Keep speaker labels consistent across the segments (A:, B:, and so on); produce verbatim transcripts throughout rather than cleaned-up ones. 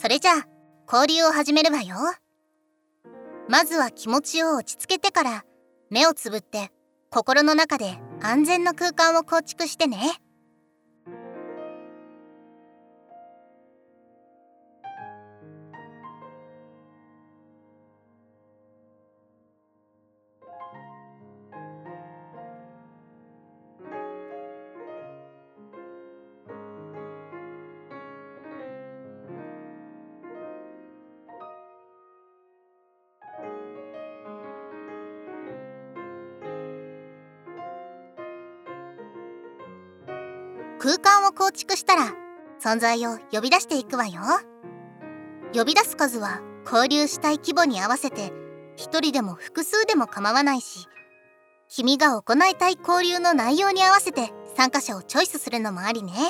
A: それじゃあ交流を始めるわよ。まずは気持ちを落ち着けてから目をつぶって心の中で安全な空間を構築してね。空間を構築したら存在を呼び出していくわよ。呼び出す数は交流したい規模に合わせて一人でも複数でも構わないし、君が行いたい交流の内容に合わせて参加者をチョイスするのもありね。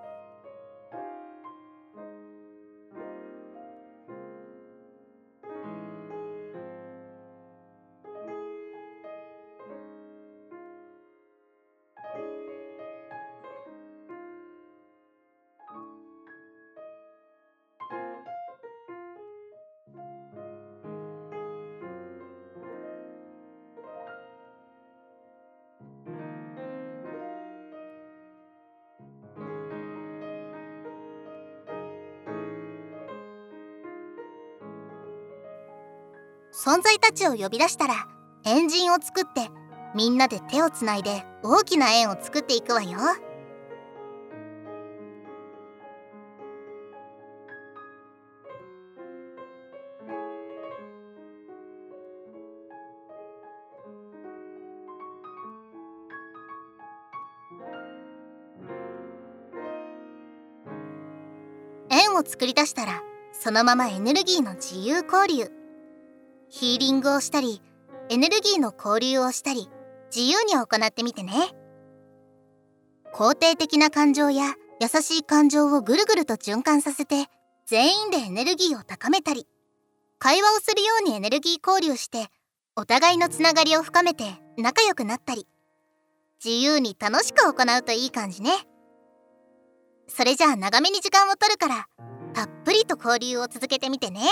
A: 存在たちを呼び出したら円陣を作ってみんなで手をつないで大きな円を作っていくわよ。円を作り出したらそのままエネルギーの自由交流、ヒーリングをしたりエネルギーの交流をしたり自由に行ってみてね。肯定的な感情や優しい感情をぐるぐると循環させて全員でエネルギーを高めたり、会話をするようにエネルギー交流してお互いのつながりを深めて仲良くなったり、自由に楽しく行うといい感じね。それじゃあ長めに時間を取るからたっぷりと交流を続けてみてね。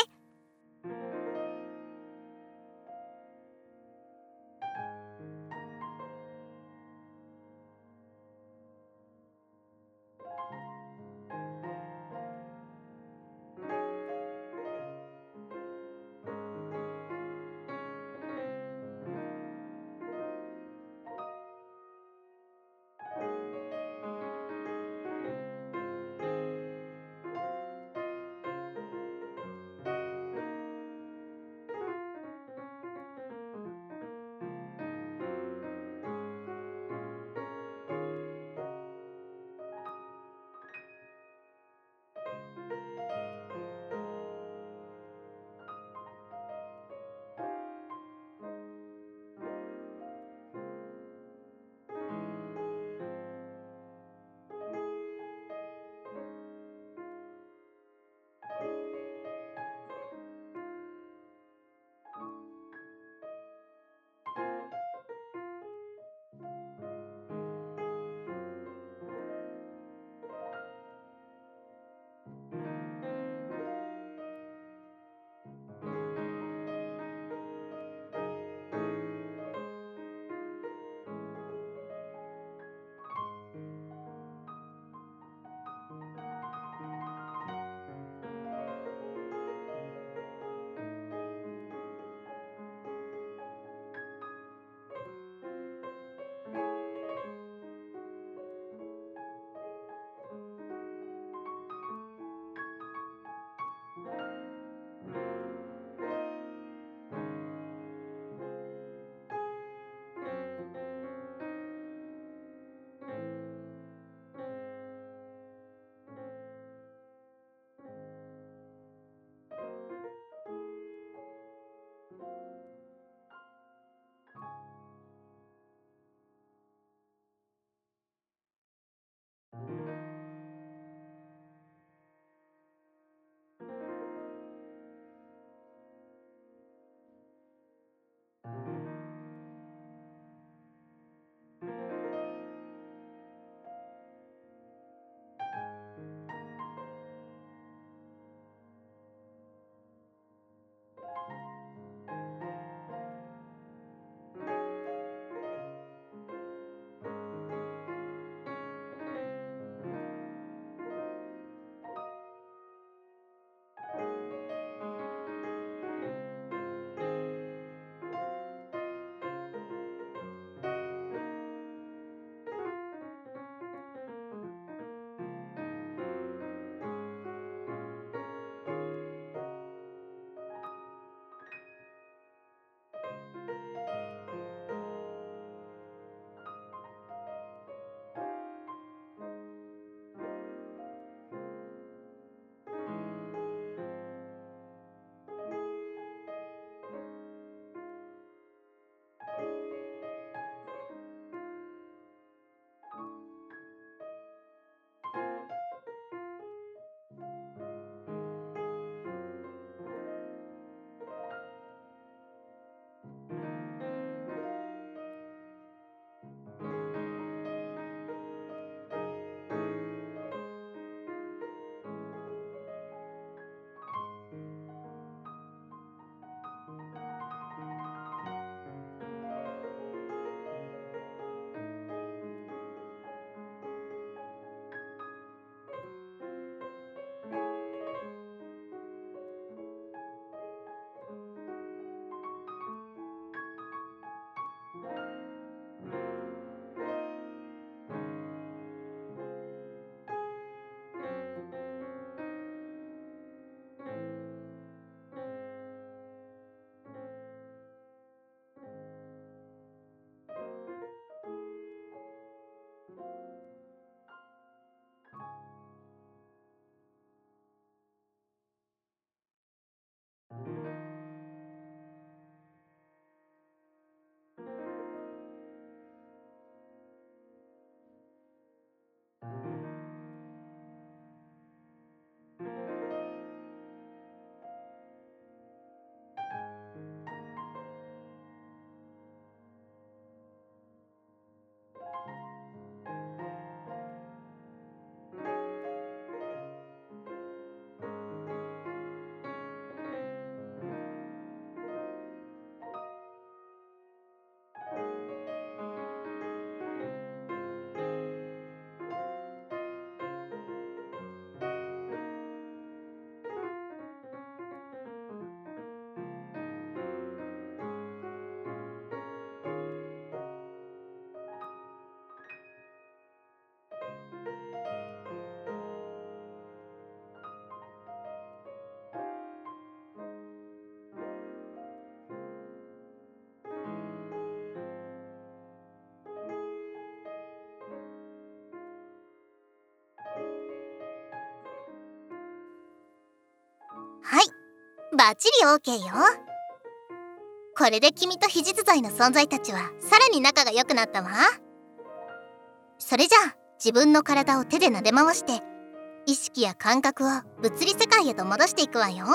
A: バッチリ オーケー よ。これで君と非実在の存在たちはさらに仲が良くなったわ。それじゃあ自分の体を手で撫で回して意識や感覚を物理世界へと戻していくわよ。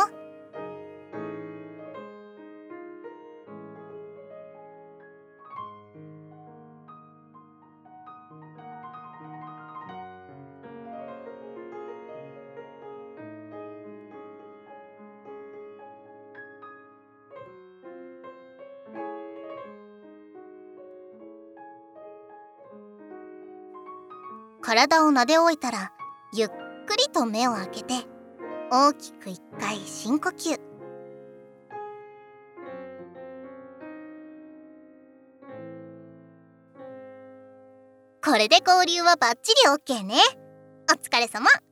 A: 体を撫で終えたらゆっくりと目を開けて大きく一回深呼吸。これで合流はバッチリ オーケー ね。お疲れ様。